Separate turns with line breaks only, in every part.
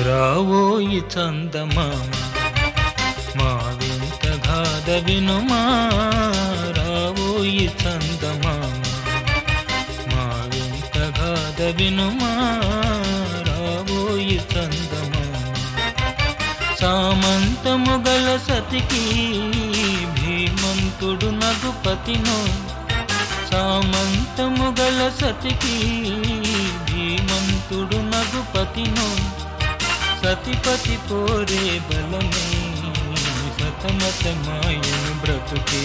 రావోయి చందమామ మా వింత గాథ వినుమా రావోయి చందమామ మా వింత గాథ వినుమా రావోయి చందమామ సామంతము గల సతికి భీమంతుడు నగుపతినో సామంతము గల సతికి భీమంతుడు నగుపతినో సతిపతి పోరే బలమే సతమతమాయను బ్రతుకే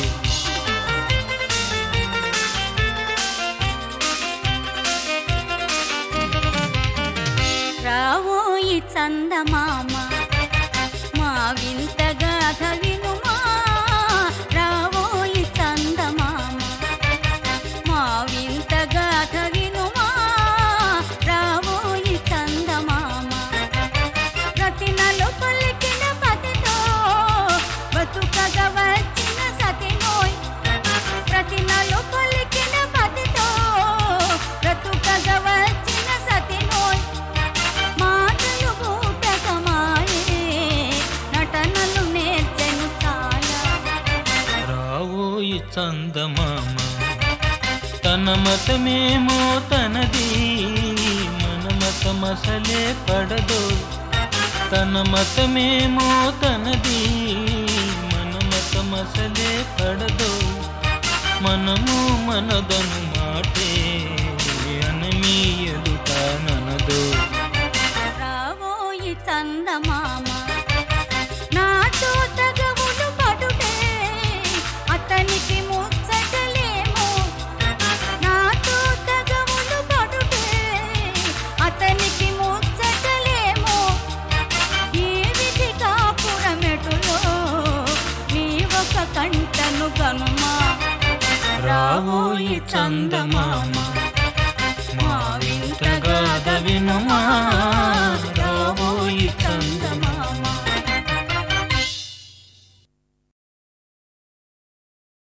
రావోయి చందమామ మా వింత గాథ వినుమా రావోయి చందమామ మా వింత గాథ వినుమా రావోయి చందమామ రతినలు పలికిన పతితో బతుకగా వచ్చిన సతినోయ్ రతినలు పలికిన పతితో బ్రతుకగా వచ్చిన సతినోయ్ మాటలు బూటకమాయే నటనలు నేర్చెను చాలా
రావోయి చందమామ తన మతమేమో తనది మన మతమసలే పడదో తన మతమేమో తనది మన మతమసలే పడదో మనము మనదను మాటే అనమీయదు తాననదో
రావోయి చందమామ నాతో తగవులు పడుటే అతనికి ముచ్చటలేమో నాతో తగవులు పడుటే అతనికి ముచ్చటలేమో ఈ విధి కాపురమెటులో నీ ఒక కంటను కనుమా
రావోయి చందమామ మా వింత గాథ వినుమా